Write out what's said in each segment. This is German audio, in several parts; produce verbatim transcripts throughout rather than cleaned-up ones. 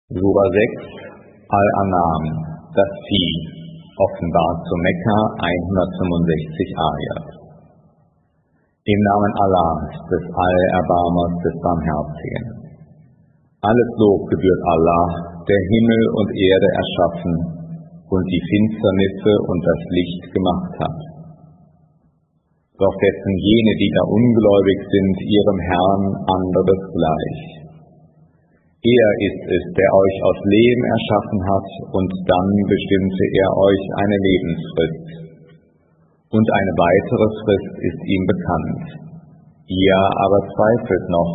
Sura sechs, Al-An'am, das Vieh, offenbart zu Mekka, hundertfünfundsechzig Ayat. Im Namen Allahs, des Allerbarmers, des Barmherzigen. Alles Lob gebührt Allah, der Himmel und Erde erschaffen und die Finsternisse und das Licht gemacht hat. Doch dessen jene, die da ungläubig sind, ihrem Herrn anderes gleich. Er ist es, der euch aus Lehm erschaffen hat, und dann bestimmte er euch eine Lebensfrist. Und eine weitere Frist ist ihm bekannt. Ihr aber zweifelt noch.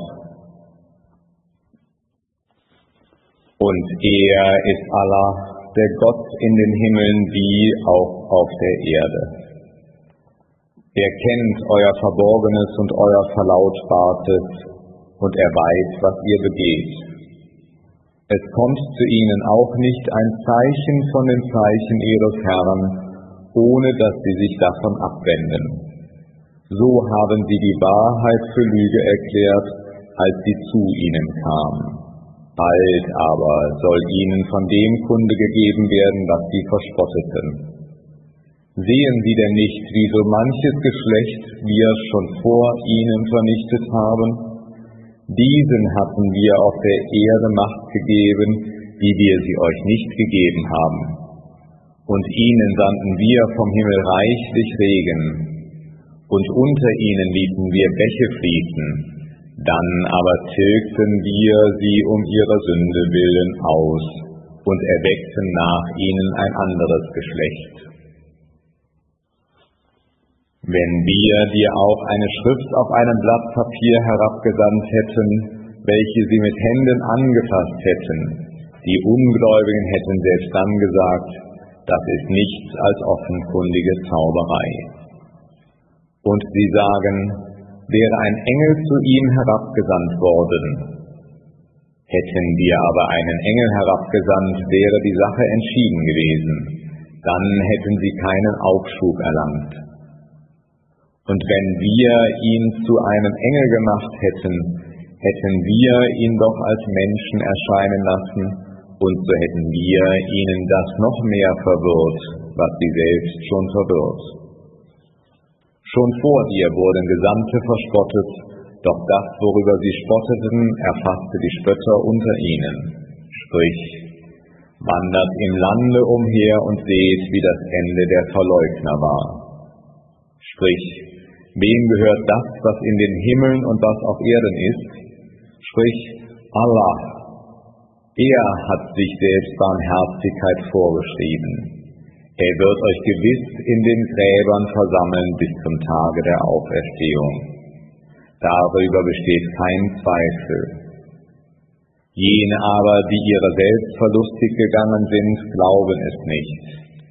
Und er ist Allah, der Gott in den Himmeln wie auch auf der Erde. Er kennt euer Verborgenes und euer Verlautbartes, und er weiß, was ihr begeht. Es kommt zu ihnen auch nicht ein Zeichen von den Zeichen ihres Herrn, ohne dass sie sich davon abwenden. So haben sie die Wahrheit für Lüge erklärt, als sie zu ihnen kam. Bald aber soll ihnen von dem Kunde gegeben werden, was sie verspotteten. Sehen sie denn nicht, wie so manches Geschlecht wir schon vor ihnen vernichtet haben? Diesen hatten wir auf der Erde Macht gegeben, wie wir sie euch nicht gegeben haben. Und ihnen sandten wir vom Himmel reichlich Regen, und unter ihnen ließen wir Bäche fließen, dann aber tilgten wir sie um ihrer Sünde willen aus und erweckten nach ihnen ein anderes Geschlecht. Wenn wir dir auch eine Schrift auf einem Blatt Papier herabgesandt hätten, welche sie mit Händen angefasst hätten, die Ungläubigen hätten selbst dann gesagt, das ist nichts als offenkundige Zauberei. Und sie sagen, wäre ein Engel zu ihm herabgesandt worden. Hätten wir aber einen Engel herabgesandt, wäre die Sache entschieden gewesen, dann hätten sie keinen Aufschub erlangt. Und wenn wir ihn zu einem Engel gemacht hätten, hätten wir ihn doch als Menschen erscheinen lassen, und so hätten wir ihnen das noch mehr verwirrt, was sie selbst schon verwirrt. Schon vor dir wurden Gesandte verspottet, doch das, worüber sie spotteten, erfasste die Spötter unter ihnen. Sprich, wandert im Lande umher und seht, wie das Ende der Verleugner war. Sprich, wem gehört das, was in den Himmeln und was auf Erden ist? Sprich, Allah. Er hat sich selbst Barmherzigkeit vorgeschrieben. Er wird euch gewiss in den Gräbern versammeln bis zum Tage der Auferstehung. Darüber besteht kein Zweifel. Jene aber, die ihrer selbst verlustig gegangen sind, glauben es nicht.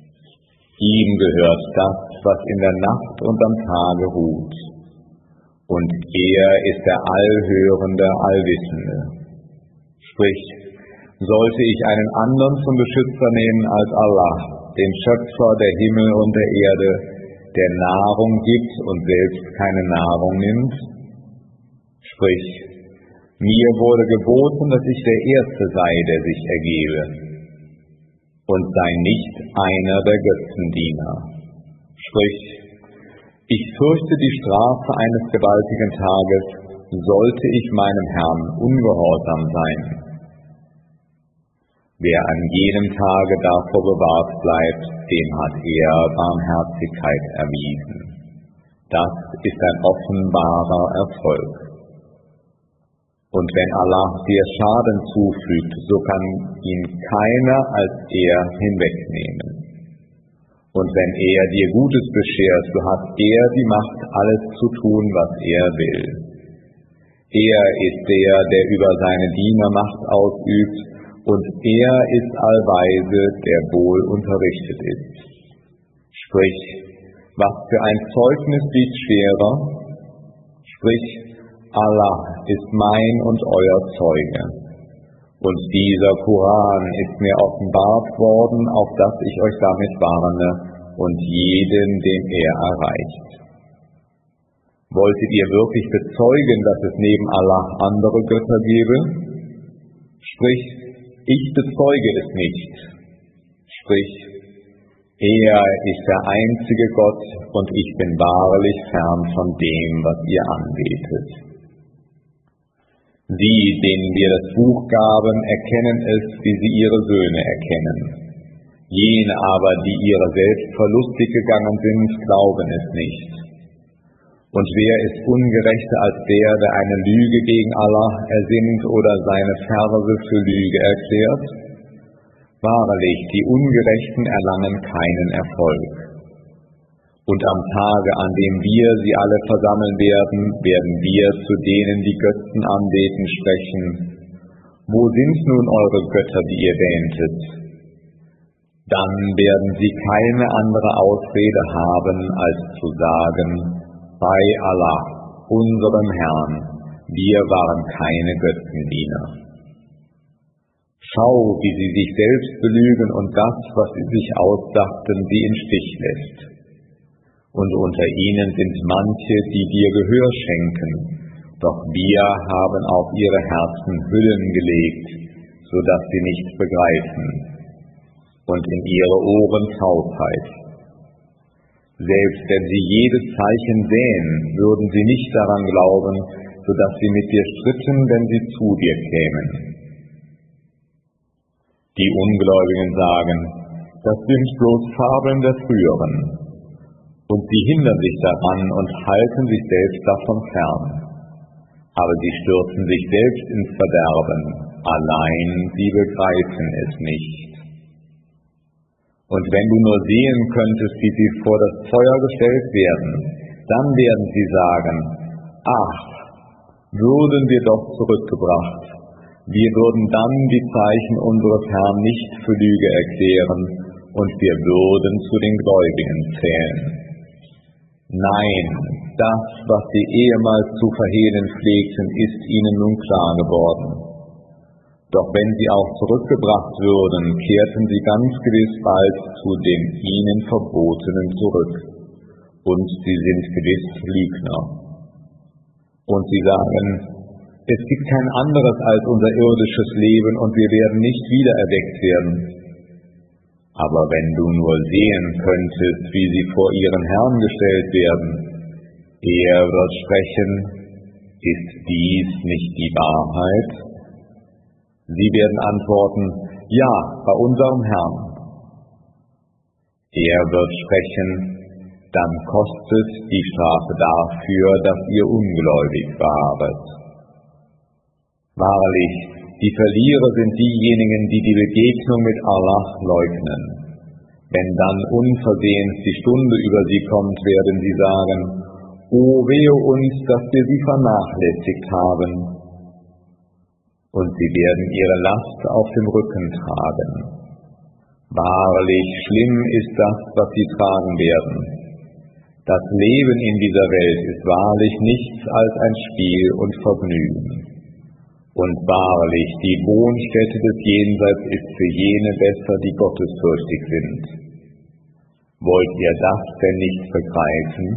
Ihm gehört das, was in der Nacht und am Tage ruht. Und er ist der Allhörende, Allwissende. Sprich, sollte ich einen anderen zum Beschützer nehmen als Allah, den Schöpfer der Himmel und der Erde, der Nahrung gibt und selbst keine Nahrung nimmt? Sprich, mir wurde geboten, dass ich der Erste sei, der sich ergebe, und sei nicht einer der Götzendiener. Sprich, ich fürchte die Strafe eines gewaltigen Tages, sollte ich meinem Herrn ungehorsam sein. Wer an jenem Tage davor bewahrt bleibt, dem hat er Barmherzigkeit erwiesen. Das ist ein offenbarer Erfolg. Und wenn Allah dir Schaden zufügt, so kann ihn keiner als er hinwegnehmen. Und wenn er dir Gutes beschert, so hat er die Macht, alles zu tun, was er will. Er ist der, der über seine Diener Macht ausübt, und er ist allweise, der wohl unterrichtet ist. Sprich, was für ein Zeugnis liegt schwerer? Sprich, Allah ist mein und euer Zeuge. Und dieser Koran ist mir offenbart worden, auf dass ich euch damit warne, und jeden, den er erreicht. Wolltet ihr wirklich bezeugen, dass es neben Allah andere Götter gebe? Sprich, ich bezeuge es nicht. Sprich, er ist der einzige Gott und ich bin wahrlich fern von dem, was ihr anbetet. Sie, denen wir das Buch gaben, erkennen es, wie sie ihre Söhne erkennen. Jene aber, die ihrer selbst verlustig gegangen sind, glauben es nicht. Und wer ist ungerechter als der, der eine Lüge gegen Allah ersinnt oder seine Verse für Lüge erklärt? Wahrlich, die Ungerechten erlangen keinen Erfolg. Und am Tage, an dem wir sie alle versammeln werden, werden wir zu denen, die Götzen anbeten, sprechen: Wo sind nun eure Götter, die ihr wähntet? Dann werden sie keine andere Ausrede haben, als zu sagen: Bei Allah, unserem Herrn, wir waren keine Götzendiener. Schau, wie sie sich selbst belügen und das, was sie sich ausdachten, sie im Stich lässt. Und unter ihnen sind manche, die dir Gehör schenken, doch wir haben auf ihre Herzen Hüllen gelegt, so dass sie nichts begreifen, und in ihre Ohren Taubheit. Selbst wenn sie jedes Zeichen sähen, würden sie nicht daran glauben, so dass sie mit dir stritten, wenn sie zu dir kämen. Die Ungläubigen sagen, das sind bloß Fabeln der Früheren. Und sie hindern sich daran und halten sich selbst davon fern. Aber sie stürzen sich selbst ins Verderben, allein sie begreifen es nicht. Und wenn du nur sehen könntest, wie sie vor das Feuer gestellt werden, dann werden sie sagen, ach, würden wir doch zurückgebracht. Wir würden dann die Zeichen unseres Herrn nicht für Lüge erklären und wir würden zu den Gläubigen zählen. Nein, das, was sie ehemals zu verhehlen pflegten, ist ihnen nun klar geworden. Doch wenn sie auch zurückgebracht würden, kehrten sie ganz gewiss bald zu den ihnen Verbotenen zurück. Und sie sind gewiss Lügner. Und sie sagen, es gibt kein anderes als unser irdisches Leben und wir werden nicht wieder erweckt werden. Aber wenn du nur sehen könntest, wie sie vor ihren Herrn gestellt werden, er wird sprechen, ist dies nicht die Wahrheit? Sie werden antworten, ja, bei unserem Herrn. Er wird sprechen, dann kostet die Strafe dafür, dass ihr ungläubig waret. Wahrlich, die Verlierer sind diejenigen, die die Begegnung mit Allah leugnen. Wenn dann unversehens die Stunde über sie kommt, werden sie sagen, O wehe uns, dass wir sie vernachlässigt haben. Und sie werden ihre Last auf dem Rücken tragen. Wahrlich, schlimm ist das, was sie tragen werden. Das Leben in dieser Welt ist wahrlich nichts als ein Spiel und Vergnügen. Und wahrlich, die Wohnstätte des Jenseits ist für jene besser, die gottesfürchtig sind. Wollt ihr das denn nicht begreifen?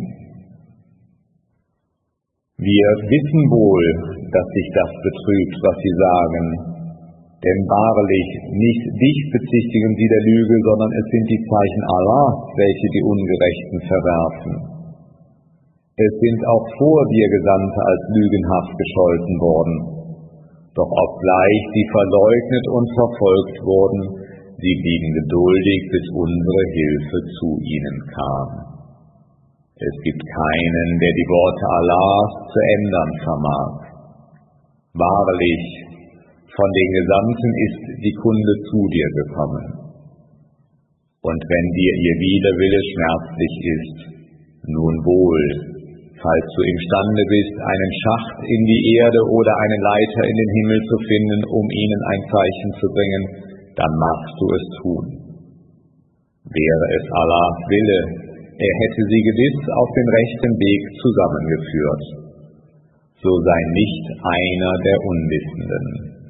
Wir wissen wohl, dass sich das betrügt, was sie sagen. Denn wahrlich, nicht dich bezichtigen sie der Lüge, sondern es sind die Zeichen Allahs, welche die Ungerechten verwerfen. Es sind auch vor dir Gesandte als lügenhaft gescholten worden. Doch obgleich sie verleugnet und verfolgt wurden, sie blieben geduldig, bis unsere Hilfe zu ihnen kam. Es gibt keinen, der die Worte Allahs zu ändern vermag. Wahrlich, von den Gesandten ist die Kunde zu dir gekommen. Und wenn dir ihr Widerwille schmerzlich ist, nun wohl, falls du imstande bist, einen Schacht in die Erde oder eine Leiter in den Himmel zu finden, um ihnen ein Zeichen zu bringen, dann magst du es tun. Wäre es Allahs Wille, er hätte sie gewiss auf den rechten Weg zusammengeführt. So sei nicht einer der Unwissenden.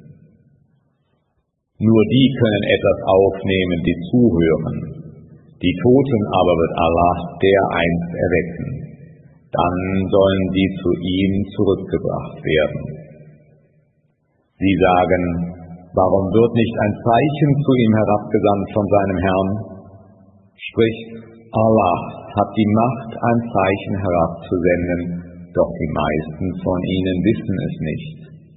Nur die können etwas aufnehmen, die zuhören. Die Toten aber wird Allah dereinst erwecken. Dann sollen sie zu ihm zurückgebracht werden. Sie sagen, Warum wird nicht ein Zeichen zu ihm herabgesandt von seinem Herrn? Sprich, Allah hat die Macht, ein Zeichen herabzusenden, doch die meisten von ihnen wissen es nicht.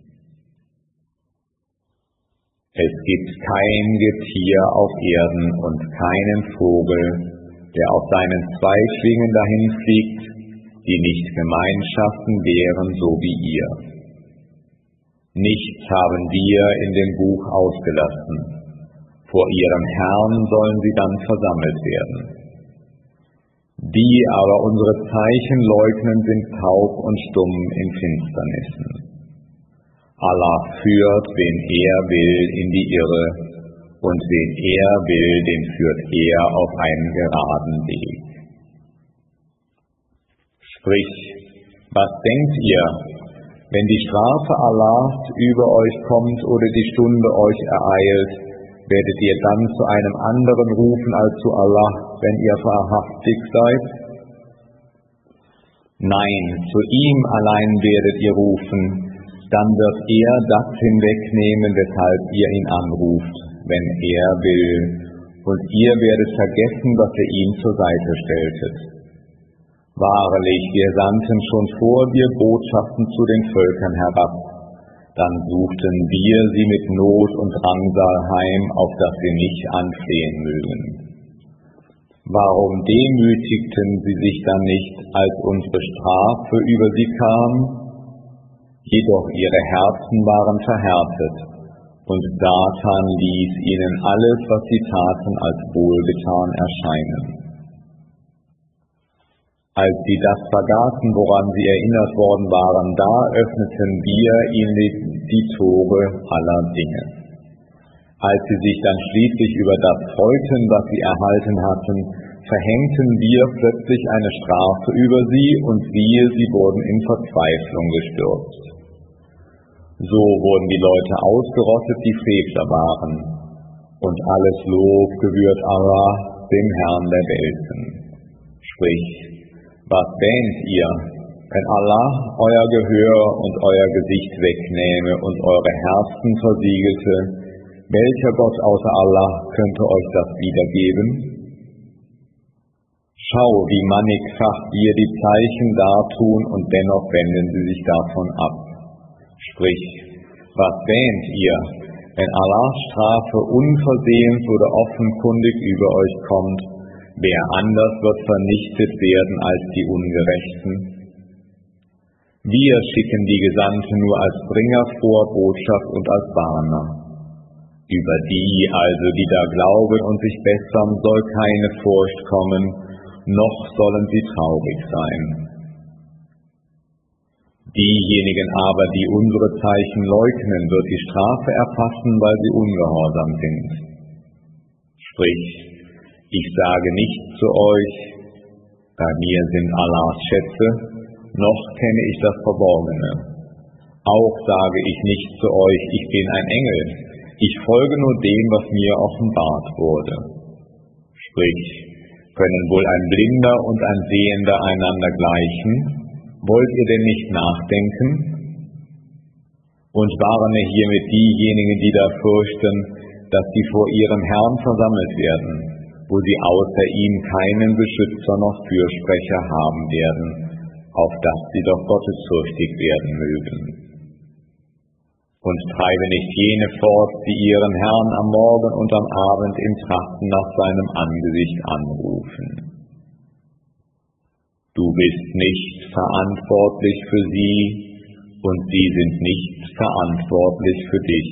Es gibt kein Getier auf Erden und keinen Vogel, der auf seinen zwei Schwingen dahin fliegt, die nicht Gemeinschaften wären, so wie ihr. Nichts haben wir in dem Buch ausgelassen. Vor ihrem Herrn sollen sie dann versammelt werden. Die aber unsere Zeichen leugnen, sind taub und stumm in Finsternissen. Allah führt, wen er will, in die Irre, und wen er will, den führt er auf einen geraden Weg. Sprich, was denkt ihr, wenn die Strafe Allahs über euch kommt oder die Stunde euch ereilt, werdet ihr dann zu einem anderen rufen als zu Allah, wenn ihr wahrhaftig seid? Nein, zu ihm allein werdet ihr rufen, dann wird er das hinwegnehmen, weshalb ihr ihn anruft, wenn er will, und ihr werdet vergessen, was ihr ihm zur Seite stelltet. Wahrlich, wir sandten schon vor dir Botschaften zu den Völkern herab, dann suchten wir sie mit Not und Drangsal heim, auf dass sie nicht anflehen mögen. Warum demütigten sie sich dann nicht, als unsere Strafe über sie kam? Jedoch ihre Herzen waren verhärtet, und Satan ließ ihnen alles, was sie taten, als wohlgetan erscheinen. Als sie das vergaßen, woran sie erinnert worden waren, da öffneten wir ihnen die Tore aller Dinge. Als sie sich dann schließlich über das freuten, was sie erhalten hatten, verhängten wir plötzlich eine Strafe über sie, und siehe, sie wurden in Verzweiflung gestürzt. So wurden die Leute ausgerottet, die Frevler waren, und alles Lob gebührt Allah, dem Herrn der Welten. Sprich, was wähnt ihr, wenn Allah euer Gehör und euer Gesicht wegnähme und eure Herzen versiegelte? Welcher Gott außer Allah könnte euch das wiedergeben? Schau, wie mannigfach wir die Zeichen dartun, und dennoch wenden sie sich davon ab. Sprich, was wähnt ihr, wenn Allahs Strafe unversehens oder offenkundig über euch kommt? Wer anders wird vernichtet werden als die Ungerechten? Wir schicken die Gesandten nur als Bringer vor Botschaft und als Warner. Über die also, die da glauben und sich bessern, soll keine Furcht kommen, noch sollen sie traurig sein. Diejenigen aber, die unsere Zeichen leugnen, wird die Strafe erfassen, weil sie ungehorsam sind. Sprich, ich sage nicht zu euch, bei mir sind Allahs Schätze, noch kenne ich das Verborgene. Auch sage ich nicht zu euch, ich bin ein Engel, ich folge nur dem, was mir offenbart wurde. Sprich, können wohl ein Blinder und ein Sehender einander gleichen? Wollt ihr denn nicht nachdenken? Und warne hiermit diejenigen, die da fürchten, dass sie vor ihrem Herrn versammelt werden, wo sie außer ihm keinen Beschützer noch Fürsprecher haben werden, auf dass sie doch gottesfürchtig werden mögen. Und treibe nicht jene fort, die ihren Herrn am Morgen und am Abend im Trachten nach seinem Angesicht anrufen. Du bist nicht verantwortlich für sie, und sie sind nicht verantwortlich für dich.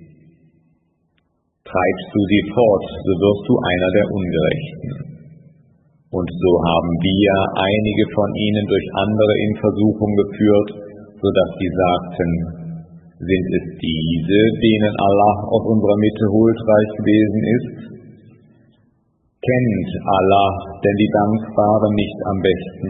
Treibst du sie fort, so wirst du einer der Ungerechten. Und so haben wir einige von ihnen durch andere in Versuchung geführt, so dass sie sagten, sind es diese, denen Allah aus unserer Mitte huldreich gewesen ist? Kennt Allah denn die Dankbaren nicht am besten?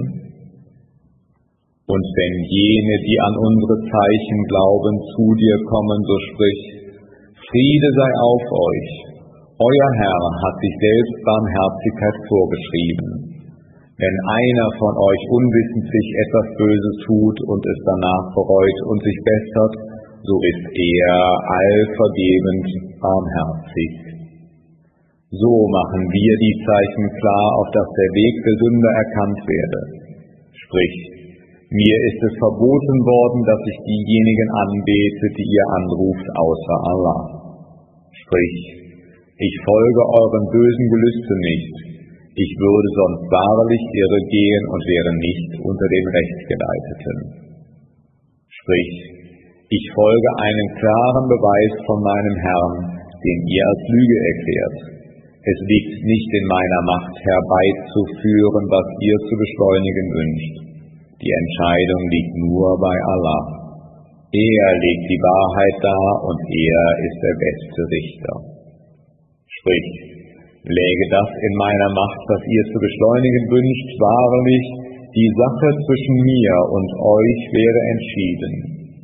Und wenn jene, die an unsere Zeichen glauben, zu dir kommen, so sprich, Friede sei auf euch, euer Herr hat sich selbst Barmherzigkeit vorgeschrieben. Wenn einer von euch unwissentlich etwas Böses tut und es danach bereut und sich bessert, so ist er allvergebend barmherzig. So machen wir die Zeichen klar, auf dass der Weg der Sünder erkannt werde. Sprich, mir ist es verboten worden, dass ich diejenigen anbete, die ihr anruft, außer Allah. Sprich, ich folge euren bösen Gelüsten nicht. Ich würde sonst wahrlich irre gehen und wäre nicht unter den Rechtgeleiteten. Sprich, ich folge einen klaren Beweis von meinem Herrn, den ihr als Lüge erklärt. Es liegt nicht in meiner Macht, herbeizuführen, was ihr zu beschleunigen wünscht. Die Entscheidung liegt nur bei Allah. Er legt die Wahrheit dar und er ist der beste Richter. Sprich, läge das in meiner Macht, was ihr zu beschleunigen wünscht, wahrlich, die Sache zwischen mir und euch wäre entschieden.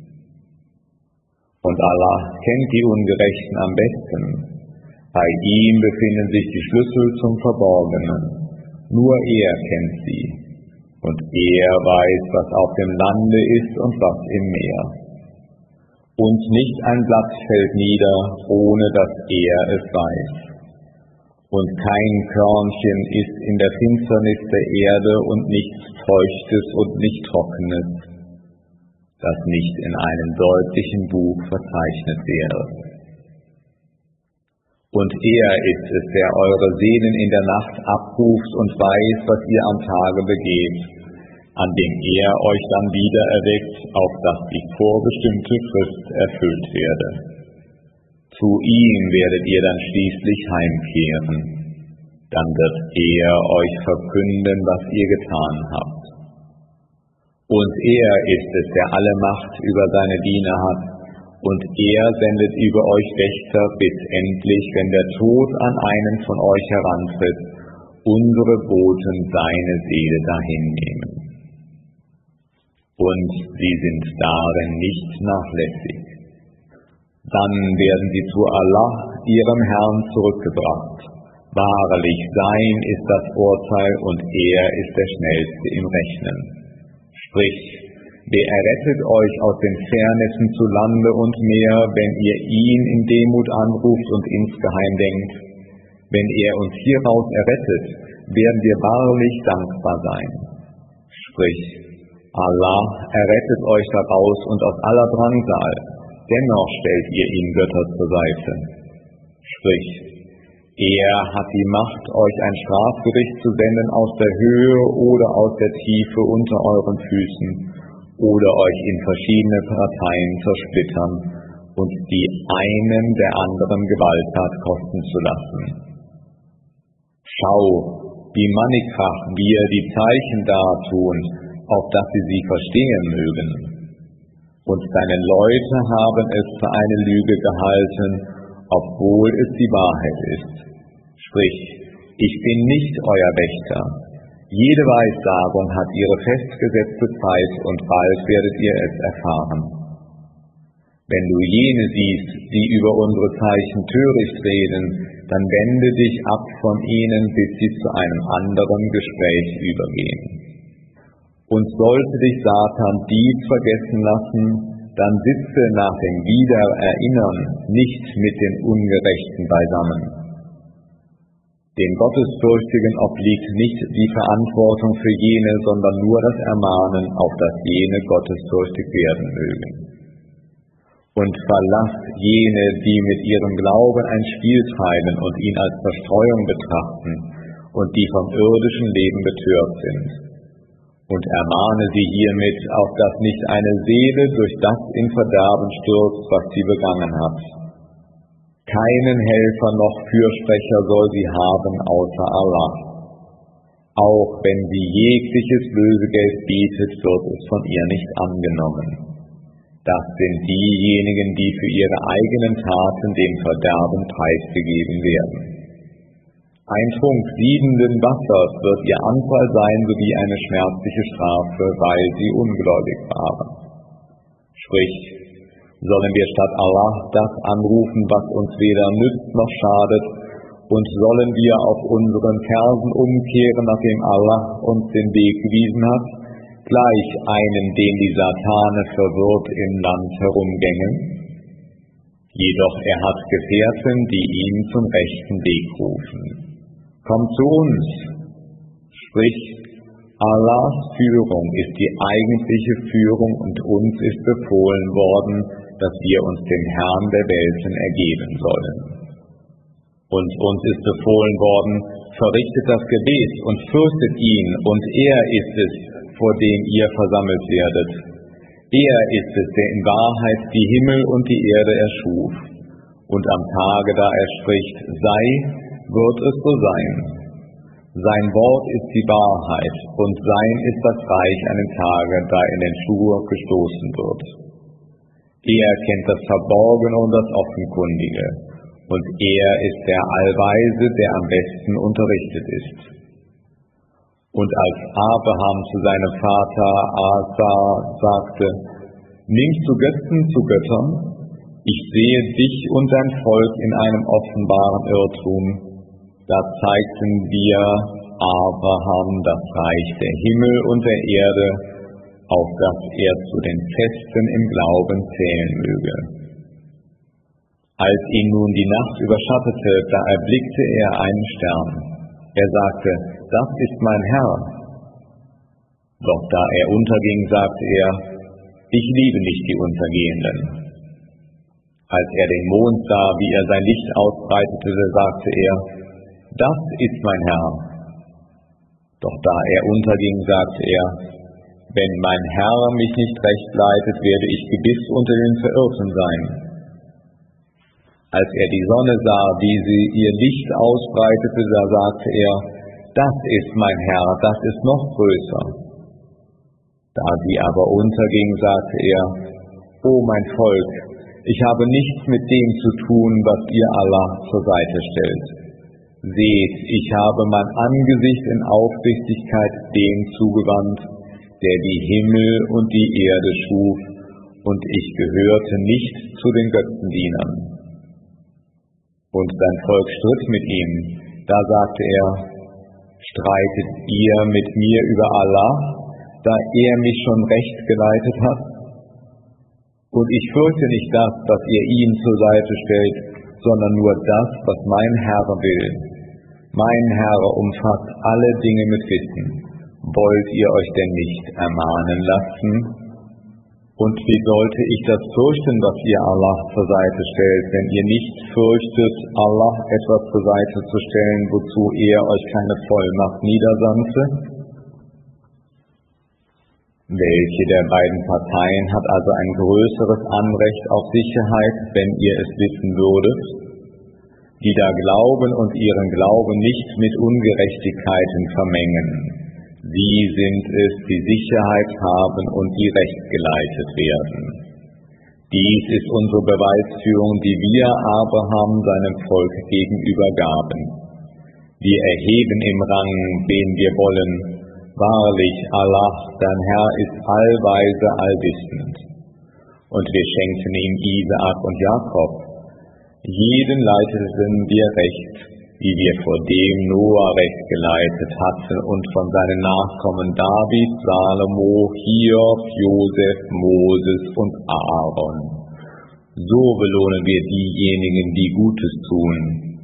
Und Allah kennt die Ungerechten am besten. Bei ihm befinden sich die Schlüssel zum Verborgenen. Nur er kennt sie. Und er weiß, was auf dem Lande ist und was im Meer. Und nicht ein Blatt fällt nieder, ohne dass er es weiß. Und kein Körnchen ist in der Finsternis der Erde und nichts Feuchtes und nicht Trockenes, das nicht in einem deutlichen Buch verzeichnet wäre. Und er ist es, der eure Seelen in der Nacht abruft und weiß, was ihr am Tage begeht, an dem er euch dann wieder erweckt, auf dass die vorbestimmte Frist erfüllt werde. Zu ihm werdet ihr dann schließlich heimkehren. Dann wird er euch verkünden, was ihr getan habt. Und er ist es, der alle Macht über seine Diener hat, und er sendet über euch Wächter, bis endlich, wenn der Tod an einen von euch herantritt, unsere Boten seine Seele dahin nehmen. Und sie sind darin nicht nachlässig. Dann werden sie zu Allah, ihrem Herrn, zurückgebracht. Wahrlich, sein ist das Urteil und er ist der Schnellste im Rechnen. Sprich, der errettet euch aus den Fährnissen zu Lande und Meer, wenn ihr ihn in Demut anruft und insgeheim denkt. Wenn er uns hieraus errettet, werden wir wahrlich dankbar sein. Sprich, Allah errettet euch daraus und aus aller Drangsal, dennoch stellt ihr ihm Götter zur Seite. Sprich, er hat die Macht, euch ein Strafgericht zu senden aus der Höhe oder aus der Tiefe unter euren Füßen oder euch in verschiedene Parteien zersplittern und die einen der anderen Gewalttat kosten zu lassen. Schau, wie mannigfach wir die Zeichen dartun, auf dass sie sie verstehen mögen. Und deine Leute haben es für eine Lüge gehalten, obwohl es die Wahrheit ist. Sprich, ich bin nicht euer Wächter. Jede Weissagung hat ihre festgesetzte Zeit und bald werdet ihr es erfahren. Wenn du jene siehst, die über unsere Zeichen töricht reden, dann wende dich ab von ihnen, bis sie zu einem anderen Gespräch übergehen. Und sollte dich Satan dies vergessen lassen, dann sitze nach dem Wiedererinnern nicht mit den Ungerechten beisammen. Den Gottesfürchtigen obliegt nicht die Verantwortung für jene, sondern nur das Ermahnen, auf dass jene gottesfürchtig werden mögen. Und verlasst jene, die mit ihrem Glauben ein Spiel treiben und ihn als Verstreuung betrachten und die vom irdischen Leben betört sind. Und ermahne sie hiermit, auf dass nicht eine Seele durch das in Verderben stürzt, was sie begangen hat. Keinen Helfer noch Fürsprecher soll sie haben außer Allah. Auch wenn sie jegliches Lösegeld bietet, wird es von ihr nicht angenommen. Das sind diejenigen, die für ihre eigenen Taten dem Verderben preisgegeben werden. Ein Trunk siedenden Wassers wird ihr Anfall sein, sowie eine schmerzliche Strafe, weil sie ungläubig waren. Sprich, sollen wir statt Allah das anrufen, was uns weder nützt noch schadet, und sollen wir auf unseren Fersen umkehren, nachdem Allah uns den Weg gewiesen hat, gleich einem, den die Satane verwirrt im Land herumgängen? Jedoch er hat Gefährten, die ihn zum rechten Weg rufen. Komm zu uns, sprich, Allahs Führung ist die eigentliche Führung und uns ist befohlen worden, dass wir uns dem Herrn der Welten ergeben sollen. Und uns ist befohlen worden, verrichtet das Gebet und fürchtet ihn, und er ist es, vor dem ihr versammelt werdet. Er ist es, der in Wahrheit die Himmel und die Erde erschuf. Und am Tage, da er spricht, sei, wird es so sein. Sein Wort ist die Wahrheit, und sein ist das Reich an dem Tage, da in den Schur gestoßen wird. Er kennt das Verborgene und das Offenkundige, und er ist der Allweise, der am besten unterrichtet ist. Und als Abraham zu seinem Vater Asa sagte, nimmst du Götzen zu Göttern? Ich sehe dich und dein Volk in einem offenbaren Irrtum. Da zeigten wir Abraham das Reich der Himmel und der Erde, auf das er zu den Festen im Glauben zählen möge. Als ihn nun die Nacht überschattete, da erblickte er einen Stern. Er sagte, das ist mein Herr. Doch da er unterging, sagte er, ich liebe nicht die Untergehenden. Als er den Mond sah, wie er sein Licht ausbreitete, sagte er, das ist mein Herr. Doch da er unterging, sagte er, wenn mein Herr mich nicht recht leitet, werde ich gewiss unter den Verirrten sein. Als er die Sonne sah, wie sie ihr Licht ausbreitete, da sagte er, das ist mein Herr, das ist noch größer. Da sie aber unterging, sagte er, O mein Volk, ich habe nichts mit dem zu tun, was ihr Allah zur Seite stellt. Seht, ich habe mein Angesicht in Aufrichtigkeit dem zugewandt, der die Himmel und die Erde schuf, und ich gehörte nicht zu den Götzendienern. Und sein Volk stritt mit ihm, da sagte er, streitet ihr mit mir über Allah, da er mich schon recht geleitet hat? Und ich fürchte nicht das, was ihr ihm zur Seite stellt, sondern nur das, was mein Herr will. Mein Herr umfasst alle Dinge mit Wissen. Wollt ihr euch denn nicht ermahnen lassen? Und wie sollte ich das fürchten, was ihr Allah zur Seite stellt, wenn ihr nicht fürchtet, Allah etwas zur Seite zu stellen, wozu er euch keine Vollmacht niedersandte? Welche der beiden Parteien hat also ein größeres Anrecht auf Sicherheit, wenn ihr es wissen würdet? Die da glauben und ihren Glauben nicht mit Ungerechtigkeiten vermengen. Sie sind es, die Sicherheit haben und die recht geleitet werden. Dies ist unsere Beweisführung, die wir Abraham seinem Volk gegenüber gaben. Wir erheben im Rang, wen wir wollen. Wahrlich, Allah, dein Herr ist allweise, allwissend. Und wir schenkten ihm Isaak und Jakob. Jeden leiteten wir recht, wie wir vor dem Noah recht geleitet hatten und von seinen Nachkommen David, Salomo, Hiob, Josef, Moses und Aaron. So belohnen wir diejenigen, die Gutes tun.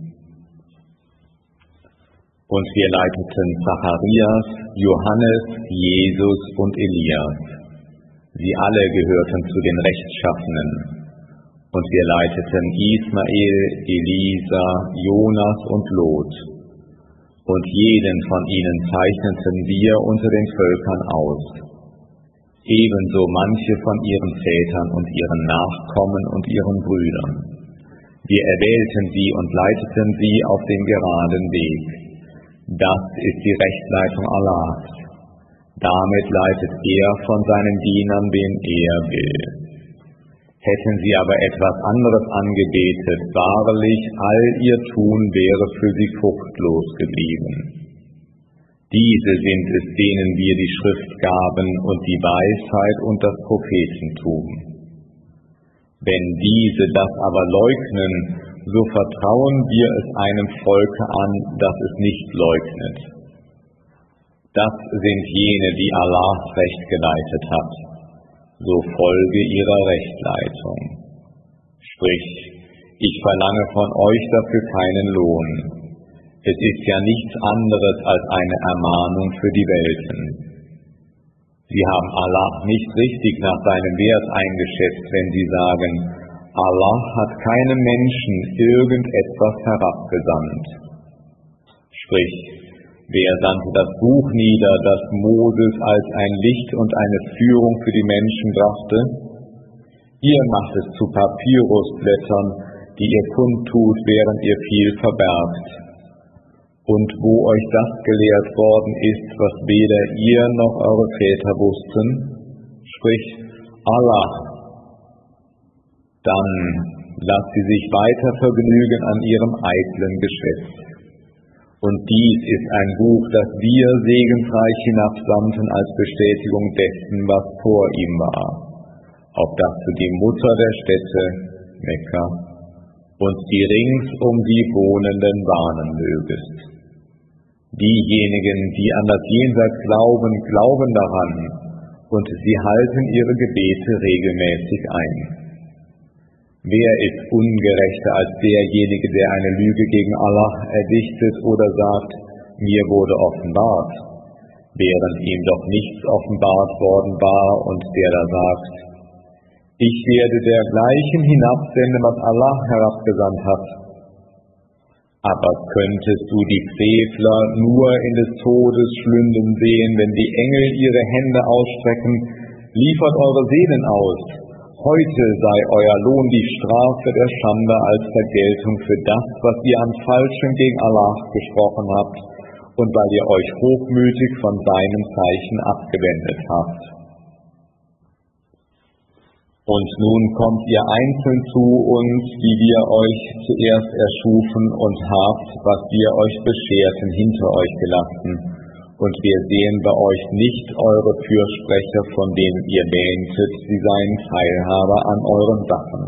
Und wir leiteten Zacharias, Johannes, Jesus und Elias. Sie alle gehörten zu den Rechtschaffenen. Und wir leiteten Ismael, Elisa, Jonas und Lot. Und jeden von ihnen zeichneten wir unter den Völkern aus. Ebenso manche von ihren Vätern und ihren Nachkommen und ihren Brüdern. Wir erwählten sie und leiteten sie auf den geraden Weg. Das ist die Rechtleitung Allahs. Damit leitet er von seinen Dienern, wen er will. Hätten sie aber etwas anderes angebetet, wahrlich, all ihr Tun wäre für sie fruchtlos geblieben. Diese sind es, denen wir die Schrift gaben und die Weisheit und das Prophetentum. Wenn diese das aber leugnen, so vertrauen wir es einem Volke an, das es nicht leugnet. Das sind jene, die Allah recht geleitet hat. So folge ihrer Rechtleitung. Sprich, ich verlange von euch dafür keinen Lohn. Es ist ja nichts anderes als eine Ermahnung für die Welten. Sie haben Allah nicht richtig nach seinem Wert eingeschätzt, wenn sie sagen, Allah hat keinem Menschen irgendetwas herabgesandt. Sprich, wer sandte das Buch nieder, das Moses als ein Licht und eine Führung für die Menschen brachte? Ihr macht es zu Papyrusblättern, die ihr kundtut, während ihr viel verbergt. Und wo euch das gelehrt worden ist, was weder ihr noch eure Väter wussten, sprich Allah, dann lasst sie sich weiter vergnügen an ihrem eitlen Geschwätz. Und dies ist ein Buch, das wir segensreich hinabsandten als Bestätigung dessen, was vor ihm war, auf dass du die Mutter der Städte, Mekka, und die rings um sie Wohnenden warnen mögest. Diejenigen, die an das Jenseits glauben, glauben daran, und sie halten ihre Gebete regelmäßig ein. Wer ist ungerechter als derjenige, der eine Lüge gegen Allah erdichtet oder sagt, mir wurde offenbart, während ihm doch nichts offenbart worden war und der da sagt, ich werde dergleichen hinabsenden, was Allah herabgesandt hat. Aber könntest du die Frevler nur in des Todes schlünden sehen, wenn die Engel ihre Hände ausstrecken, liefert eure Seelen aus. Heute sei euer Lohn die Strafe der Schande als Vergeltung für das, was ihr an Falschem gegen Allah gesprochen habt und weil ihr euch hochmütig von seinem Zeichen abgewendet habt. Und nun kommt ihr einzeln zu uns, wie wir euch zuerst erschufen und habt, was wir euch bescherten, hinter euch gelassen. Und wir sehen bei euch nicht eure Fürsprecher, von denen ihr wähntet, sie seien Teilhaber an euren Sachen.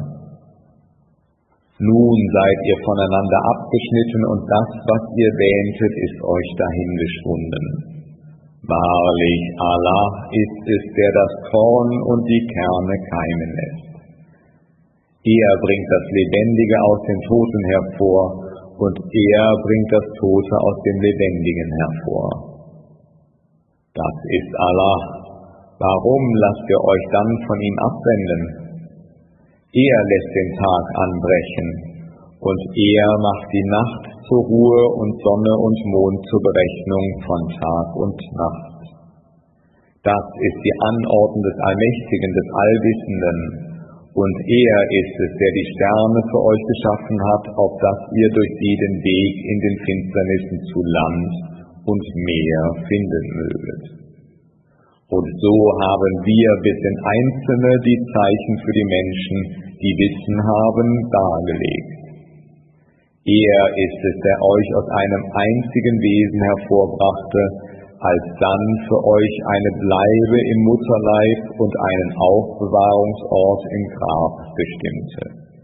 Nun seid ihr voneinander abgeschnitten und das, was ihr wähntet, ist euch dahingeschwunden. Wahrlich, Allah ist es, der das Korn und die Kerne keimen lässt. Er bringt das Lebendige aus den Toten hervor und er bringt das Tote aus dem Lebendigen hervor. Das ist Allah. Warum lasst ihr euch dann von ihm abwenden? Er lässt den Tag anbrechen und er macht die Nacht zur Ruhe und Sonne und Mond zur Berechnung von Tag und Nacht. Das ist die Anordnung des Allmächtigen, des Allwissenden, und er ist es, der die Sterne für euch geschaffen hat, auf dass ihr durch sie den Weg in den Finsternissen zu Land und Meer finden möget. Und so haben wir bis in Einzelne die Zeichen für die Menschen, die Wissen haben, dargelegt. Er ist es, der euch aus einem einzigen Wesen hervorbrachte, alsdann für euch eine Bleibe im Mutterleib und einen Aufbewahrungsort im Grab bestimmte.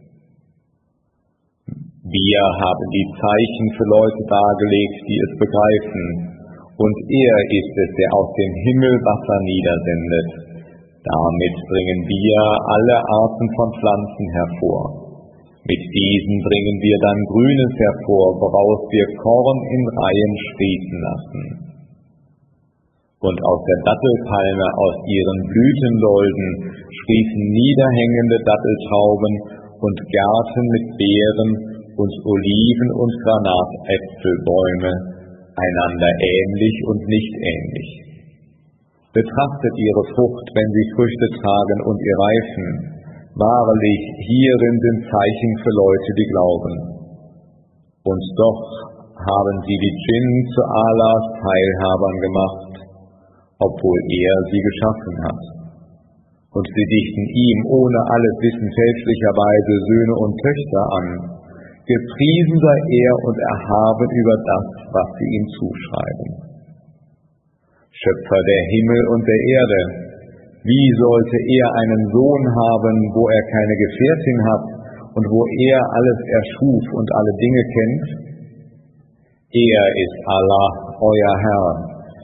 Wir haben die Zeichen für Leute dargelegt, die es begreifen, und er ist es, der aus dem Himmel Wasser niedersendet. Damit bringen wir alle Arten von Pflanzen hervor. Mit diesen bringen wir dann Grünes hervor, woraus wir Korn in Reihen sprießen lassen. Und aus der Dattelpalme, aus ihren Blütendolden, sprießen niederhängende Datteltrauben und Gärten mit Beeren und Oliven- und Granatäpfelbäume, einander ähnlich und nicht ähnlich. Betrachtet ihre Frucht, wenn sie Früchte tragen und ihr reifen. Wahrlich, hierin sind Zeichen für Leute, die glauben. Und doch haben sie die Djinn zu Allahs Teilhabern gemacht, obwohl er sie geschaffen hat. Und sie dichten ihm ohne alles Wissen fälschlicherweise Söhne und Töchter an. Gepriesen sei er und erhaben über das, was sie ihm zuschreiben. Schöpfer der Himmel und der Erde, wie sollte er einen Sohn haben, wo er keine Gefährtin hat und wo er alles erschuf und alle Dinge kennt? Er ist Allah, euer Herr,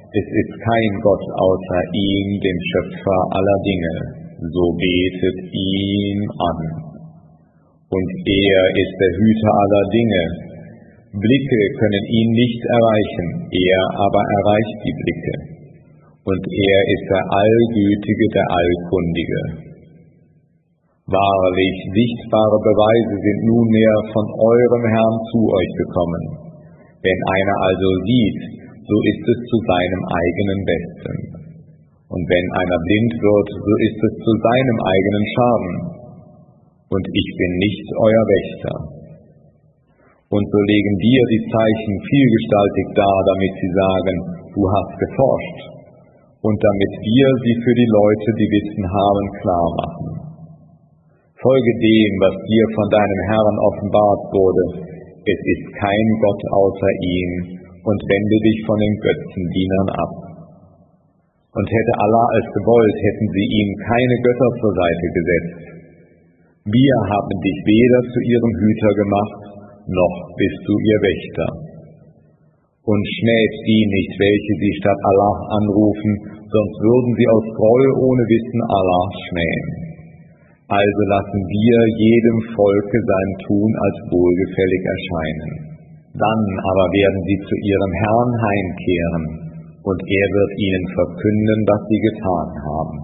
es ist kein Gott außer ihm, dem Schöpfer aller Dinge, so betet ihn an. Und er ist der Hüter aller Dinge. Blicke können ihn nicht erreichen, er aber erreicht die Blicke. Und er ist der Allgütige, der Allkundige. Wahrlich, sichtbare Beweise sind nunmehr von eurem Herrn zu euch gekommen. Wenn einer also sieht, so ist es zu seinem eigenen Besten. Und wenn einer blind wird, so ist es zu seinem eigenen Schaden. Und ich bin nicht euer Wächter. Und so legen dir die Zeichen vielgestaltig dar, damit sie sagen, du hast geforscht, und damit wir sie für die Leute, die Wissen haben, klar machen. Folge dem, was dir von deinem Herrn offenbart wurde. Es ist kein Gott außer ihm, und wende dich von den Götzendienern ab. Und hätte Allah es gewollt, hätten sie ihm keine Götter zur Seite gesetzt. Wir haben dich weder zu ihrem Hüter gemacht, noch bist du ihr Wächter. Und schmäht die nicht, welche sie statt Allah anrufen, sonst würden sie aus Groll ohne Wissen Allah schmähen. Also lassen wir jedem Volke sein Tun als wohlgefällig erscheinen. Dann aber werden sie zu ihrem Herrn heimkehren, und er wird ihnen verkünden, was sie getan haben.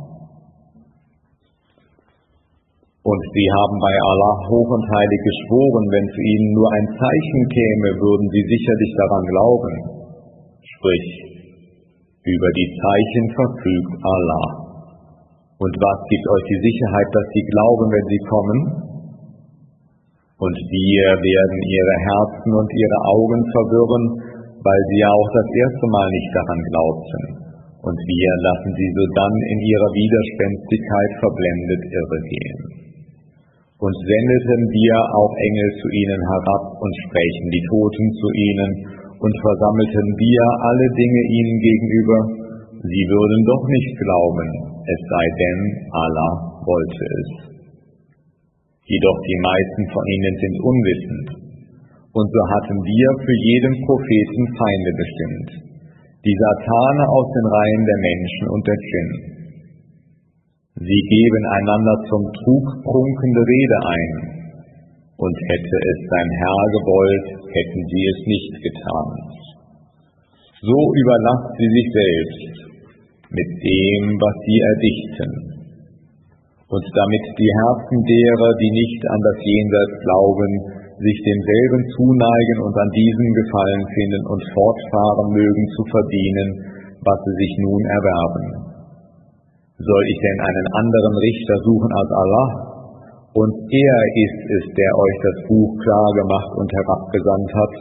Und sie haben bei Allah hoch und heilig geschworen, wenn zu ihnen nur ein Zeichen käme, würden sie sicherlich daran glauben. Sprich, über die Zeichen verfügt Allah. Und was gibt euch die Sicherheit, dass sie glauben, wenn sie kommen? Und wir werden ihre Herzen und ihre Augen verwirren, weil sie ja auch das erste Mal nicht daran glaubten. Und wir lassen sie sodann in ihrer Widerspenstigkeit verblendet irregehen. Und sendeten wir auch Engel zu ihnen herab und sprächen die Toten zu ihnen und versammelten wir alle Dinge ihnen gegenüber, sie würden doch nicht glauben, es sei denn, Allah wollte es. Jedoch die meisten von ihnen sind unwissend. Und so hatten wir für jeden Propheten Feinde bestimmt, die Satane aus den Reihen der Menschen und der Djinn. Sie geben einander zum Trug prunkende Rede ein, und hätte es sein Herr gewollt, hätten sie es nicht getan. So überlasst sie sich selbst mit dem, was sie erdichten, und damit die Herzen derer, die nicht an das Jenseits glauben, sich demselben zuneigen und an diesem Gefallen finden und fortfahren mögen zu verdienen, was sie sich nun erwerben. Soll ich denn einen anderen Richter suchen als Allah? Und er ist es, der euch das Buch klar gemacht und herabgesandt hat.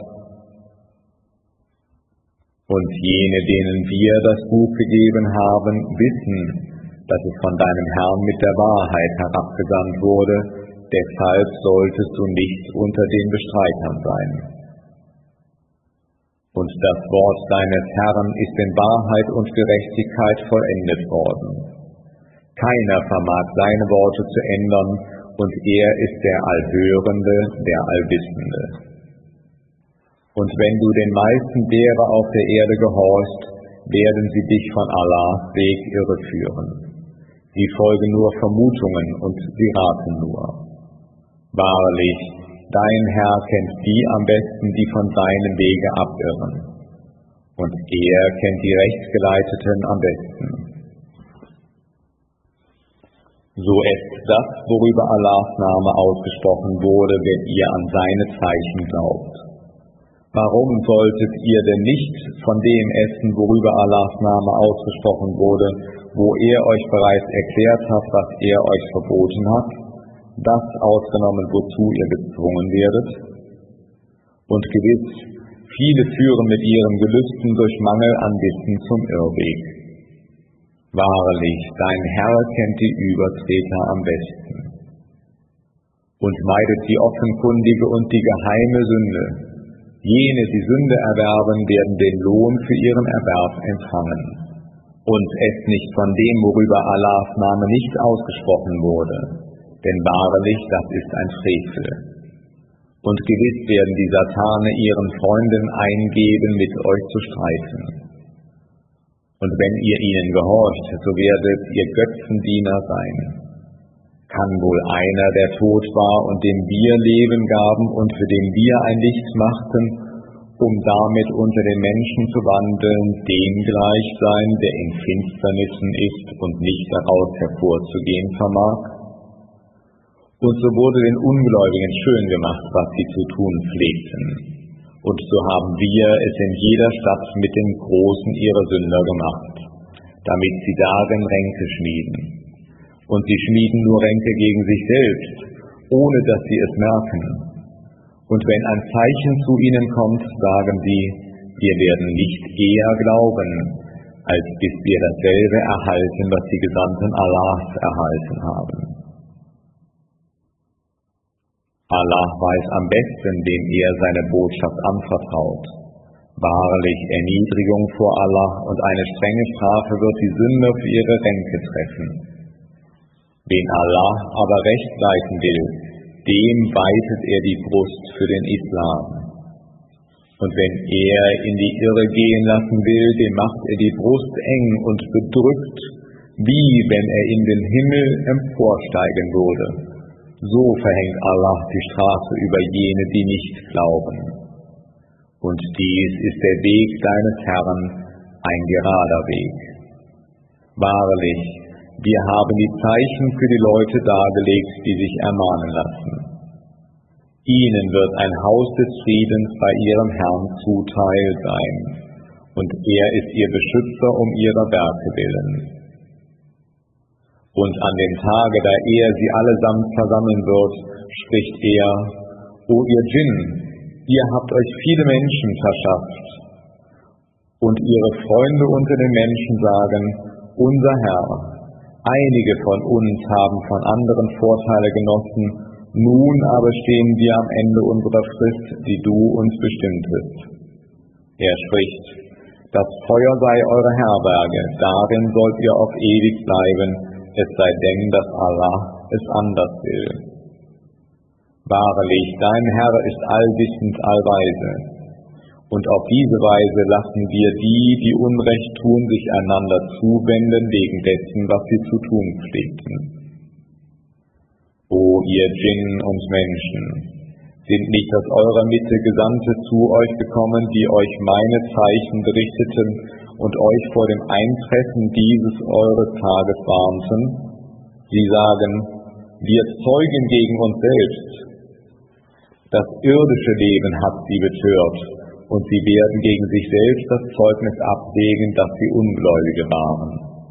Und jene, denen wir das Buch gegeben haben, wissen, dass es von deinem Herrn mit der Wahrheit herabgesandt wurde, deshalb solltest du nicht unter den Bestreitern sein. Und das Wort deines Herrn ist in Wahrheit und Gerechtigkeit vollendet worden. Keiner vermag seine Worte zu ändern, und er ist der Allhörende, der Allwissende. Und wenn du den meisten derer auf der Erde gehorchst, werden sie dich von Allahs Weg irreführen. Sie folgen nur Vermutungen und sie raten nur. Wahrlich, dein Herr kennt die am besten, die von seinem Wege abirren. Und er kennt die Rechtsgeleiteten am besten. So ist das, worüber Allahs Name ausgesprochen wurde, wenn ihr an seine Zeichen glaubt. Warum solltet ihr denn nicht von dem essen, worüber Allahs Name ausgesprochen wurde, wo er euch bereits erklärt hat, was er euch verboten hat, das ausgenommen, wozu ihr gezwungen werdet? Und gewiss, viele führen mit ihren Gelüsten durch Mangel an Wissen zum Irrweg. Wahrlich, dein Herr kennt die Übertreter am besten. Und meidet die offenkundige und die geheime Sünde. Jene, die Sünde erwerben, werden den Lohn für ihren Erwerb empfangen. Und esst nicht von dem, worüber Allahs Name nicht ausgesprochen wurde, denn wahrlich, das ist ein Frevel. Und gewiss werden die Satane ihren Freunden eingeben, mit euch zu streiten. Und wenn ihr ihnen gehorcht, so werdet ihr Götzendiener sein. Kann wohl einer, der tot war und dem wir Leben gaben und für den wir ein Licht machten, um damit unter den Menschen zu wandeln, dem gleich sein, der in Finsternissen ist und nicht daraus hervorzugehen vermag? Und so wurde den Ungläubigen schön gemacht, was sie zu tun pflegten. Und so haben wir es in jeder Stadt mit dem Großen ihrer Sünder gemacht, damit sie darin Ränke schmieden. Und sie schmieden nur Ränke gegen sich selbst, ohne dass sie es merken. Und wenn ein Zeichen zu ihnen kommt, sagen sie, wir werden nicht eher glauben, als bis wir dasselbe erhalten, was die Gesandten Allahs erhalten haben. Allah weiß am besten, wem er seine Botschaft anvertraut. Wahrlich, Erniedrigung vor Allah und eine strenge Strafe wird die Sünder für ihre Ränke treffen. Wen Allah aber recht leiten will, dem weitet er die Brust für den Islam. Und wenn er in die Irre gehen lassen will, dem macht er die Brust eng und bedrückt, wie wenn er in den Himmel emporsteigen würde. So verhängt Allah die Strafe über jene, die nicht glauben. Und dies ist der Weg deines Herrn, ein gerader Weg. Wahrlich, wir haben die Zeichen für die Leute dargelegt, die sich ermahnen lassen. Ihnen wird ein Haus des Friedens bei ihrem Herrn zuteil sein, und er ist ihr Beschützer um ihrer Werke willen. Und an dem Tage, da er sie allesamt versammeln wird, spricht er: O ihr Djinn, ihr habt euch viele Menschen verschafft. Und ihre Freunde unter den Menschen sagen: Unser Herr, einige von uns haben von anderen Vorteile genossen, nun aber stehen wir am Ende unserer Frist, die du uns bestimmtest. Er spricht: Das Feuer sei eure Herberge, darin sollt ihr auf ewig bleiben, es sei denn, dass Allah es anders will. Wahrlich, dein Herr ist allwissend, allweise. Und auf diese Weise lassen wir die, die Unrecht tun, sich einander zuwenden wegen dessen, was sie zu tun pflegten. O ihr Djinn und Menschen, sind nicht aus eurer Mitte Gesandte zu euch gekommen, die euch meine Zeichen berichteten und euch vor dem Eintreffen dieses eures Tages warnten? Sie sagen: Wir zeugen gegen uns selbst. Das irdische Leben hat sie betört, und sie werden gegen sich selbst das Zeugnis ablegen, dass sie Ungläubige waren.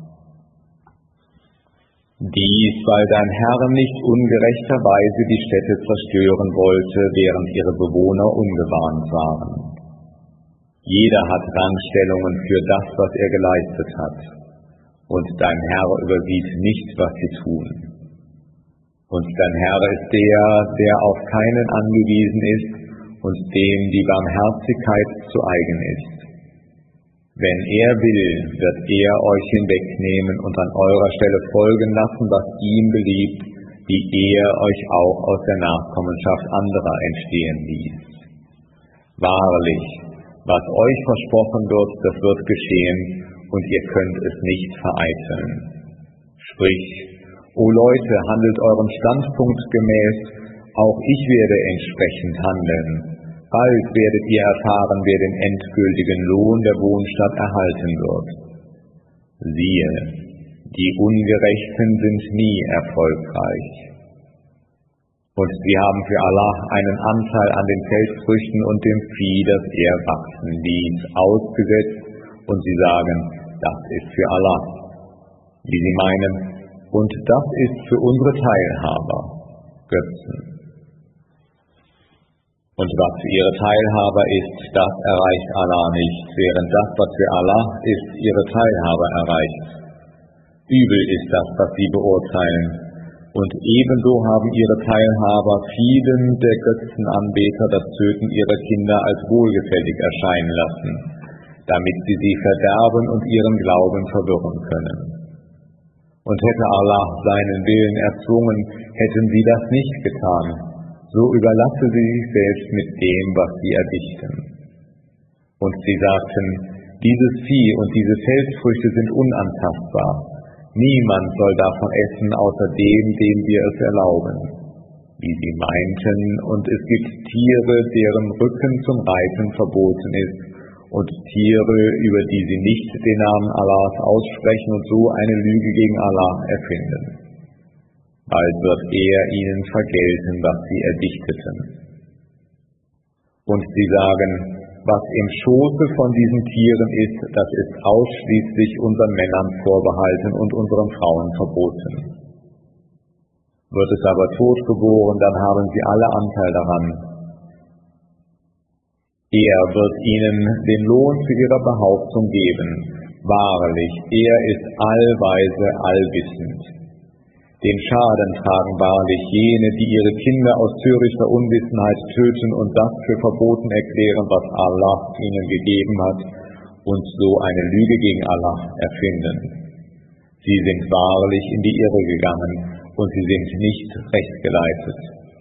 Dies, weil dein Herr nicht ungerechterweise die Städte zerstören wollte, während ihre Bewohner ungewarnt waren. Jeder hat Rangstellungen für das, was er geleistet hat, und dein Herr übersieht nicht, was sie tun. Und dein Herr ist der, der auf keinen angewiesen ist und dem die Barmherzigkeit zu eigen ist. Wenn er will, wird er euch hinwegnehmen und an eurer Stelle folgen lassen, was ihm beliebt, wie er euch auch aus der Nachkommenschaft anderer entstehen ließ. Wahrlich, was euch versprochen wird, das wird geschehen, und ihr könnt es nicht vereiteln. Sprich: O Leute, handelt eurem Standpunkt gemäß, auch ich werde entsprechend handeln. Bald werdet ihr erfahren, wer den endgültigen Lohn der Wohnstatt erhalten wird. Siehe, die Ungerechten sind nie erfolgreich. Und sie haben für Allah einen Anteil an den Feldfrüchten und dem Vieh, das er wachsen ließ, ausgesetzt, und sie sagen: Das ist für Allah. Wie sie meinen: Und das ist für unsere Teilhaber, Götzen. Und was für ihre Teilhaber ist, das erreicht Allah nicht, während das, was für Allah ist, ihre Teilhaber erreicht. Übel ist das, was sie beurteilen. Und ebenso haben ihre Teilhaber vielen der Götzenanbeter das Töten ihrer Kinder als wohlgefällig erscheinen lassen, damit sie sie verderben und ihren Glauben verwirren können. Und hätte Allah seinen Willen erzwungen, hätten sie das nicht getan. So überlasse sie sich selbst mit dem, was sie erdichten. Und sie sagten: Dieses Vieh und diese Feldfrüchte sind unantastbar. Niemand soll davon essen, außer dem, dem wir es erlauben. Wie sie meinten, und es gibt Tiere, deren Rücken zum Reiten verboten ist, und Tiere, über die sie nicht den Namen Allahs aussprechen und so eine Lüge gegen Allah erfinden. Bald wird er ihnen vergelten, was sie erdichteten. Und sie sagen, was im Schoße von diesen Tieren ist, das ist ausschließlich unseren Männern vorbehalten und unseren Frauen verboten. Wird es aber totgeboren, dann haben sie alle Anteil daran. Er wird ihnen den Lohn für ihre Behauptung geben. Wahrlich, er ist allweise, allwissend. Den Schaden tragen wahrlich jene, die ihre Kinder aus törichter Unwissenheit töten und das für verboten erklären, was Allah ihnen gegeben hat, und so eine Lüge gegen Allah erfinden. Sie sind wahrlich in die Irre gegangen, und sie sind nicht rechtgeleitet.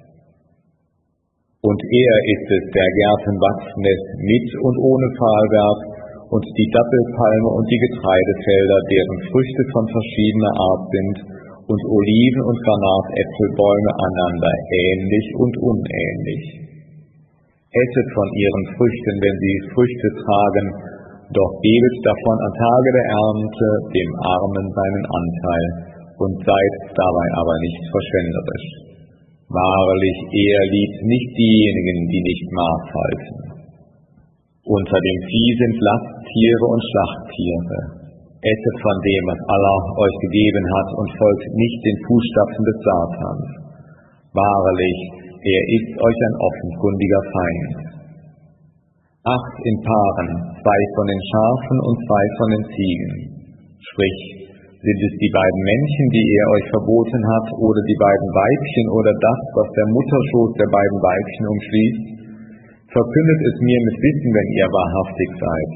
Und er ist es, der Gärten wachsen lässt, mit und ohne Pfahlwerk, und die Dattelpalme und die Getreidefelder, deren Früchte von verschiedener Art sind, und Oliven- und Granatäpfelbäume einander ähnlich und unähnlich. Esset von ihren Früchten, wenn sie Früchte tragen, doch gebet davon am Tage der Ernte dem Armen seinen Anteil, und seid dabei aber nicht verschwenderisch. Wahrlich, er liebt nicht diejenigen, die nicht Maß halten. Unter dem Vieh sind Lasttiere und Schlachttiere. Esset von dem, was Allah euch gegeben hat, und folgt nicht den Fußstapfen des Satans. Wahrlich, er ist euch ein offenkundiger Feind. Acht in Paaren, zwei von den Schafen und zwei von den Ziegen. Sprich, sind es die beiden Männchen, die er euch verboten hat, oder die beiden Weibchen, oder das, was der Mutterschoß der beiden Weibchen umschließt? Verkündet es mir mit Wissen, wenn ihr wahrhaftig seid.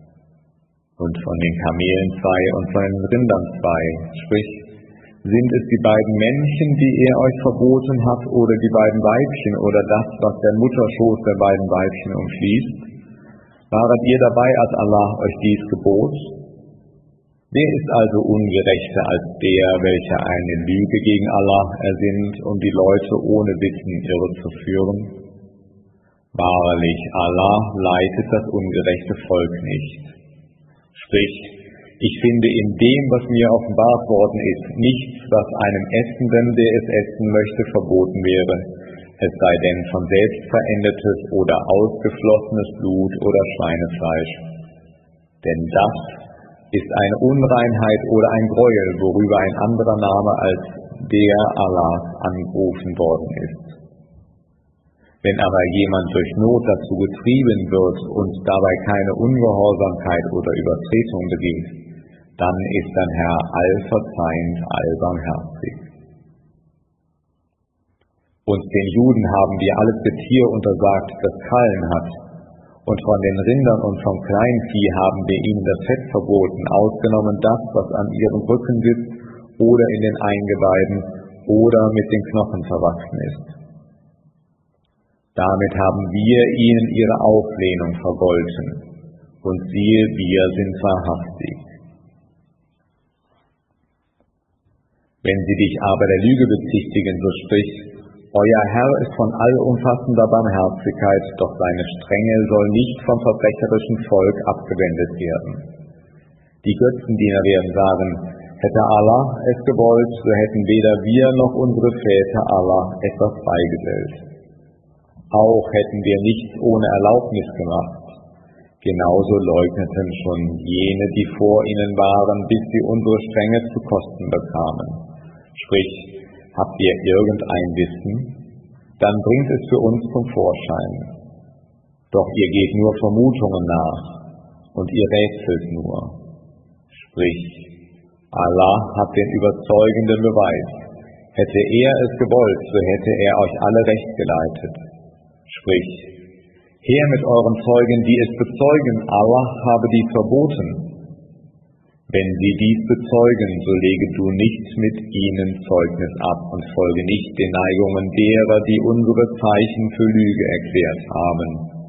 Und von den Kamelen zwei und von den Rindern zwei, sprich, sind es die beiden Männchen, die er euch verboten hat, oder die beiden Weibchen, oder das, was der Mutterschoß der beiden Weibchen umschließt? Waret ihr dabei, als Allah euch dies gebot? Wer ist also ungerechter als der, welcher eine Lüge gegen Allah ersinnt, um die Leute ohne Wissen irre zu führen? Wahrlich, Allah leitet das ungerechte Volk nicht. Sprich, ich finde in dem, was mir offenbart worden ist, nichts, was einem Essenden, der es essen möchte, verboten wäre, es sei denn von selbst verendetes oder ausgeflossenes Blut oder Schweinefleisch. Denn das ist eine Unreinheit oder ein Gräuel, worüber ein anderer Name als der Allahs angerufen worden ist. Wenn aber jemand durch Not dazu getrieben wird und dabei keine Ungehorsamkeit oder Übertretung begeht, dann ist dein Herr allverzeihend, allbarmherzig. Und den Juden haben wir alles Getier untersagt, das Krallen hat, und von den Rindern und vom Kleinvieh haben wir ihnen das Fett verboten, ausgenommen das, was an ihrem Rücken sitzt oder in den Eingeweiden oder mit den Knochen verwachsen ist. Damit haben wir ihnen ihre Auflehnung vergolten, und siehe, wir sind wahrhaftig. Wenn sie dich aber der Lüge bezichtigen, so sprich, euer Herr ist von allumfassender Barmherzigkeit, doch seine Strenge soll nicht vom verbrecherischen Volk abgewendet werden. Die Götzendiener werden sagen, hätte Allah es gewollt, so hätten weder wir noch unsere Väter Allah etwas beigesellt. Auch hätten wir nichts ohne Erlaubnis gemacht. Genauso leugneten schon jene, die vor ihnen waren, bis sie unsere Strenge zu kosten bekamen. Sprich, habt ihr irgendein Wissen? Dann bringt es für uns zum Vorschein. Doch ihr geht nur Vermutungen nach, und ihr rätselt nur. Sprich, Allah hat den überzeugenden Beweis. Hätte er es gewollt, so hätte er euch alle recht geleitet. Sprich, her mit euren Zeugen, die es bezeugen, Allah habe dies verboten. Wenn sie dies bezeugen, so lege du nicht mit ihnen Zeugnis ab und folge nicht den Neigungen derer, die unsere Zeichen für Lüge erklärt haben.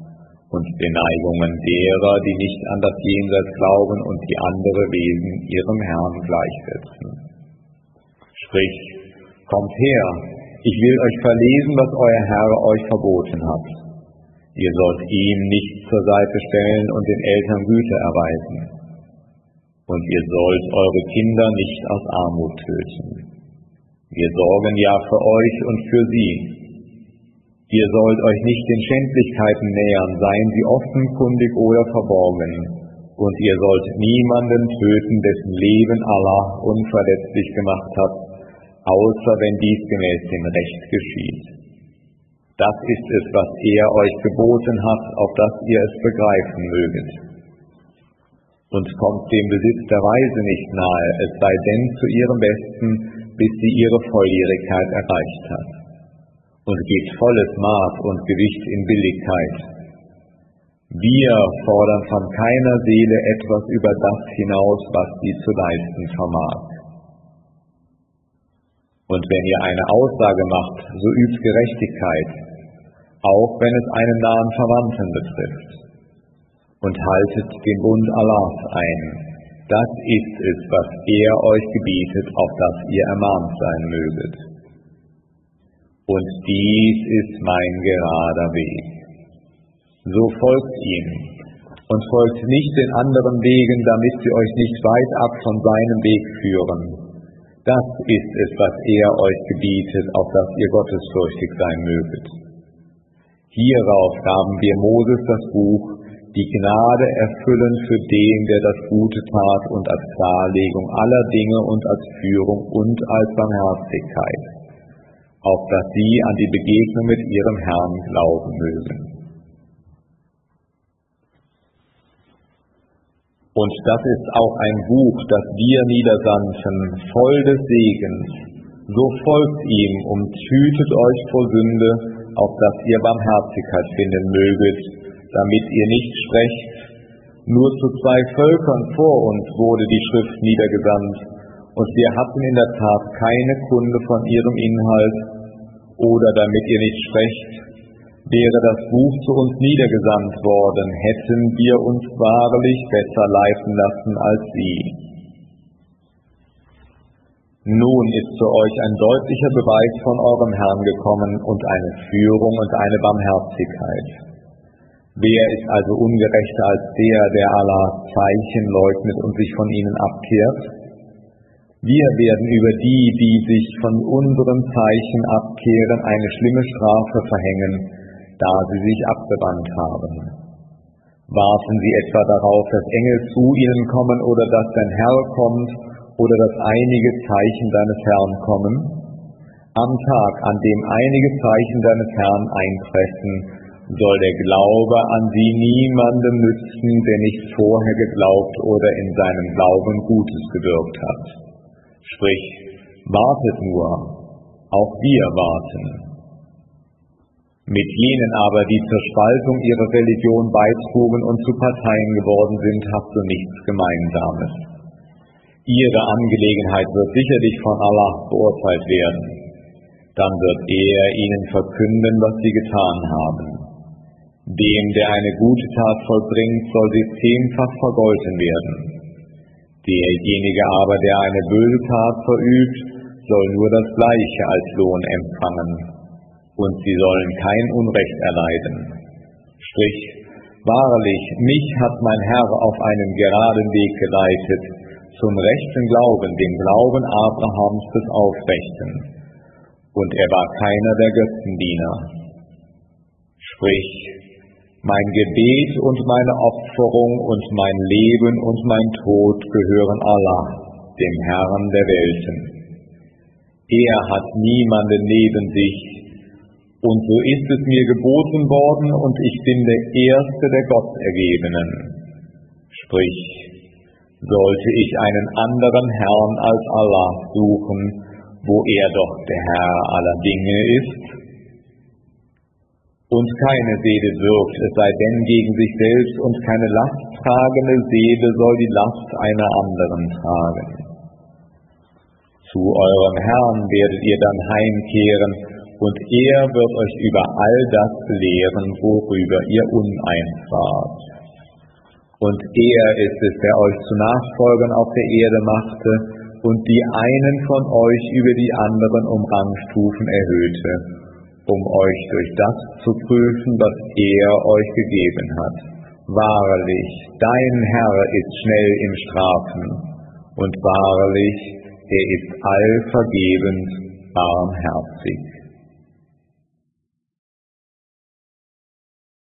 und Beneigungen derer, die nicht an das Jenseits glauben und die andere Wesen ihrem Herrn gleichsetzen. Sprich, kommt her, ich will euch verlesen, was euer Herr euch verboten hat. Ihr sollt ihm nicht zur Seite stellen und den Eltern Güte erweisen. Und ihr sollt eure Kinder nicht aus Armut töten. Wir sorgen ja für euch und für sie. Ihr sollt euch nicht den Schändlichkeiten nähern, seien sie offenkundig oder verborgen. Und ihr sollt niemanden töten, dessen Leben Allah unverletzlich gemacht hat, außer wenn dies gemäß dem Recht geschieht. Das ist es, was er euch geboten hat, auf dass ihr es begreifen möget. Und kommt dem Besitz der Weise nicht nahe, es sei denn zu ihrem Besten, bis sie ihre Volljährigkeit erreicht hat. Und gebt volles Maß und Gewicht in Billigkeit. Wir fordern von keiner Seele etwas über das hinaus, was sie zu leisten vermag. Und wenn ihr eine Aussage macht, so übt Gerechtigkeit, auch wenn es einen nahen Verwandten betrifft. Und haltet den Bund Allahs ein. Das ist es, was er euch gebietet, auf das ihr ermahnt sein möget. Und dies ist mein gerader Weg. So folgt ihm und folgt nicht den anderen Wegen, damit sie euch nicht weit ab von seinem Weg führen. Das ist es, was er euch gebietet, auf das ihr gottesfürchtig sein möget. Hierauf gaben wir Moses das Buch, die Gnade erfüllen für den, der das Gute tat und als Darlegung aller Dinge und als Führung und als Barmherzigkeit, auf dass sie an die Begegnung mit ihrem Herrn glauben mögen. Und das ist auch ein Buch, das wir niedersandten, voll des Segens. So folgt ihm und hütet euch vor Sünde, auf dass ihr Barmherzigkeit finden möget, damit ihr nicht sprecht, nur zu zwei Völkern vor uns wurde die Schrift niedergesandt, und wir hatten in der Tat keine Kunde von ihrem Inhalt, oder damit ihr nicht sprecht, wäre das Buch zu uns niedergesandt worden, hätten wir uns wahrlich besser leiten lassen als sie. Nun ist zu euch ein deutlicher Beweis von eurem Herrn gekommen und eine Führung und eine Barmherzigkeit. Wer ist also ungerechter als der, der Allahs Zeichen leugnet und sich von ihnen abkehrt? Wir werden über die, die sich von unseren Zeichen abkehren, eine schlimme Strafe verhängen, da sie sich abgewandt haben. Warten sie etwa darauf, dass Engel zu ihnen kommen oder dass dein Herr kommt oder dass einige Zeichen deines Herrn kommen? Am Tag, an dem einige Zeichen deines Herrn eintreffen, soll der Glaube an sie niemandem nützen, der nicht vorher geglaubt oder in seinem Glauben Gutes gewirkt hat. Sprich, wartet nur, auch wir warten. Mit jenen aber, die zur Spaltung ihrer Religion beitrugen und zu Parteien geworden sind, hast du nichts Gemeinsames. Ihre Angelegenheit wird sicherlich von Allah beurteilt werden. Dann wird er ihnen verkünden, was sie getan haben. Dem, der eine gute Tat vollbringt, soll sie zehnfach vergolten werden. Derjenige aber, der eine böse Tat verübt, soll nur das Gleiche als Lohn empfangen. Und sie sollen kein Unrecht erleiden. Sprich, wahrlich, mich hat mein Herr auf einen geraden Weg geleitet, zum rechten Glauben, dem Glauben Abrahams des Aufrechten. Und er war keiner der Götzendiener. Sprich, mein Gebet und meine Opferung und mein Leben und mein Tod gehören Allah, dem Herrn der Welten. Er hat niemanden neben sich, und so ist es mir geboten worden, und ich bin der Erste der Gottergebenen. Sprich, sollte ich einen anderen Herrn als Allah suchen, wo er doch der Herr aller Dinge ist? Und keine Seele wirkt, es sei denn gegen sich selbst, und keine lasttragende Seele soll die Last einer anderen tragen. Zu eurem Herrn werdet ihr dann heimkehren, und er wird euch über all das lehren, worüber ihr uneins wart. Und er ist es, der euch zu Nachfolgern auf der Erde machte und die einen von euch über die anderen um Rangstufen erhöhte, um euch durch das zu prüfen, was er euch gegeben hat. Wahrlich, dein Herr ist schnell im Strafen, und wahrlich, er ist allvergebend, barmherzig.